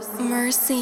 Mercy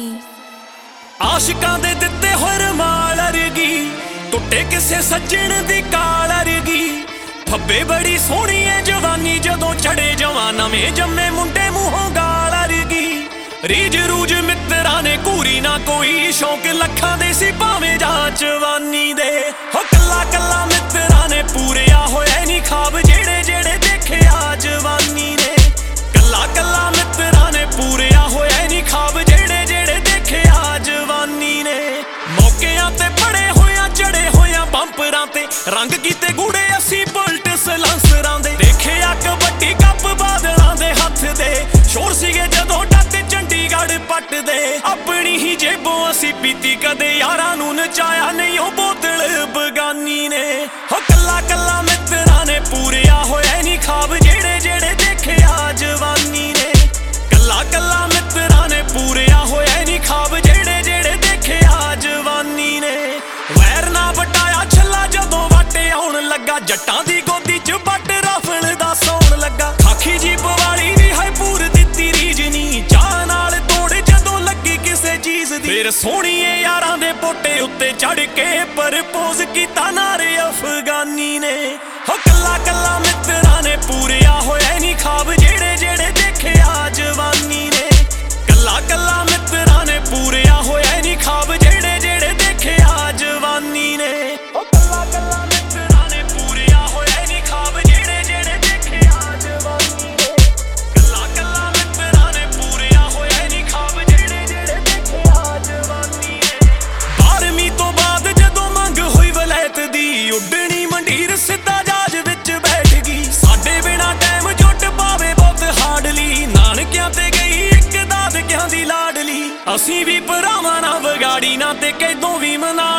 ਆਸ਼ਿਕਾਂ ਦੇ ਦਿੱਤੇ ਹੋਏ ਰਮਾਲ ਅਰਗੀ ਟੁੱਟੇ ਕਿਸੇ ਸੱਜਣ ਦੀ ਕਾਲ ਅਰਗੀ ਫੱਬੇ ਬੜੀ ਸੋਹਣੀ ਏ ਜਵਾਨੀ ਜਦੋਂ ਚੜੇ ਜਵਾਂ ਨਵੇਂ ਜੰਮੇ ਮੁੰਡੇ ਮੂੰਹੋਂ ਗਾਲ ਅਰਗੀ ਰੀਜ ਰੂਜ ਮਿੱਤਰਾਂ ਨੇ ਘੂਰੀ ਨਾ ਕੋਈ ਸ਼ੌਂਕ ਲੱਖਾਂ ਦੇ ਸੀ ਭਾਵੇਂ ਜਾਂ ਜਵਾਨੀ ਦੇ ਹੋ ਕੱਲਾ ਕੱਲਾ ਮਿੱਤਰਾਂ ਨੇ ਪੂਰਿਆ ਹੋਇਆ ਨਹੀਂ ਖਾਬ ਜਿਹੜੇ ਜਿਹੜੇ ਦੇਖਿਆ ਜਵਾਨੀ ਨੇ ਕੱਲਾ ਕੱਲਾ ਮਿੱਤਰਾਂ ਨੇ ਪੂਰਿਆ ਹੋਇਆ ਨਹੀਂ ਖਾਬ ਜਿਹੜੇ ਜਿਹੜੇ ਦੇਖਿਆ ਜਵਾਨੀ ਨੇ ਮੌਕਿਆਂ ਤੇ ਫੜੇ ਹੋਇਆ ਚੜੇ ਹੋਇਆ ਬੰਪਰਾਂ ਤੇ ਰੰਗ ਕੀਤੇ ਗੂੜੇ ਅਸੀਂ ਬੁਲਟ ਸਲਾਂਸਰਾਂ ਦੇ ਦੇਖਿਆ ਕਬੱਡੀ ਕੱਪ ਬਾਦਲਾਂ ਦੇ ਹੱਥ ਦੇ ਸ਼ੋਰ ਸੀਗੇ ਜਦੋਂ ਡੱਕ ਚੰਡੀਗੜ੍ਹ ਪੱਟ ਦੇ ਆਪਣੀ ਹੀ ਜੇਬੋਂ ਅਸੀਂ ਪੀਤੀ ਕਦੇ ਯਾਰਾਂ ਨੂੰ ਨਚਾਇਆ ਨਹੀਂ ਉਹ ਬੋਤਲ ਬਗਾਨੀ ਨੇ ਹੋ ਕੱਲਾ ਕੱਲਾ ਮਿੱਤਰਾਂ ਨੇ ਪੂਰਿਆ ਹੋਇਆ ਨਹੀਂ ਖਾਬ ਜਿਹੜੇ ਜਿਹੜੇ ਦੇਖਿਆ ਜਵਾਨੀ ਨੇ ਕੱਲਾ ਕੱਲਾ ਮਿੱਤਰਾਂ ਨੇ ਪੂਰਿਆ ਹੋਇਆ ਨਹੀਂ ਖਾਬ ਜਿਹੜੇ ਜਿਹੜੇ ਦੇਖਿਆ ਜਵਾਨੀ ਨੇ ਵੈਰ ਨਾ ਵਟਾਇਆ ਛੱਲਾ ਜਦੋਂ ਵਾਟੇ ਆਉਣ ਲੱਗਾ ਜੱਟਾਂ ਦੀ ਗੋਦੀ 'ਚ ਬੱਟ ਰਫਲ ਦਾ ਸੌਣ ਲੱਗਾ ਖਾਖੀ ਜੀਪ ਵਾਲੀ ਵੀ ਹੈ ਪੂਰ ਦਿੱਤੀ ਰੀਜ ਨੀ ਚਾਹ ਨਾਲ ਤੋੜ ਜਦੋਂ ਲੱਗੀ ਕਿਸੇ ਚੀਜ਼ ਦੀ ਫਿਰ ਸੋਹਣੀਏ ਯਾਰਾਂ ਦੇ ਪੋਟੇ ਉੱਤੇ ਚੜ ਕੇ ਪ੍ਰਪੋਜ਼ ਕੀਤਾ ਨਾਰੇ ਅਫਗਾਨੀ ਨੇ ਹੋ ਕੱਲਾ ਕੱਲਾ ਮਿੱਤਰਾਂ ਨੇ ਪੂਰਿਆ ਹੋਇਆ ਨਹੀਂ ਖਾਬ ਜਿਹੜੇ ਜਿਹੜੇ ਦੇਖਿਆ ਜਵਾਨੀ ਨੇ ਕੱਲਾ ਕੱਲਾ ਮਿੱਤਰਾਂ ਨੇ ਪੂਰਿਆ ਹੋਇਆ ਨਹੀਂ ਖਾਬ ਜਿਹੜੇ ਜਿਹੜੇ ਦੇਖਿਆ ਜਵਾਨੀ ਨੇ ਹੋ ਕੱਲਾ ਕੱਲਾ ਮਿੱਤਰਾਂ ਨੇ ਪੂਰਿਆ ਹੋਇਆ ਨਹੀਂ ਖਾਬ ਜਿਹੜੇ ਜਿਹੜੇ ਦੇਖਿਆ ਜਵਾਨੀ ਨੇ ਕੱਲਾ ਕੱਲਾ ਮਿੱਤਰਾਂ ਨੇ ਪੂਰਿਆ ਹੋਇਆ ਨਹੀਂ ਖਾਬ ਜਿਹੜੇ ਜਿਹੜੇ ਦੇਖਿਆ ਜਵਾਨੀ ਨੇ 12ਵੀਂ ਤੋਂ ਬਾਅਦ ਜਦੋਂ ਮੰਗ ਹੋਈ ਵਲੈਤ ਦੀ ਉੱਡਣੀ ਮੰਡੀਰ ਸਿੱਧਾ ਜਹਾਜ਼ ਵਿੱਚ ਬੈਠ ਗਈ ਸਾਡੇ ਬਿਨਾ ਟਾਈਮ ਜੁੱਟ ਪਾਵੇ ਬਹੁਤ ਹਾਰਡਲੀ ਨਾਨਕਿਆਂ ਤੇ ਗਈ ਇੱਕ ਦਾਦਕਿਆਂ ਦੀ ਲਾਡਲੀ ਅਸੀਂ ਵੀ ਭਰਾਵਾਂ ਨਾਲ ਵਿਗਾੜੀ ਨਾ ਤੇ ਕਿਦੋਂ ਵੀ ਮਨਾ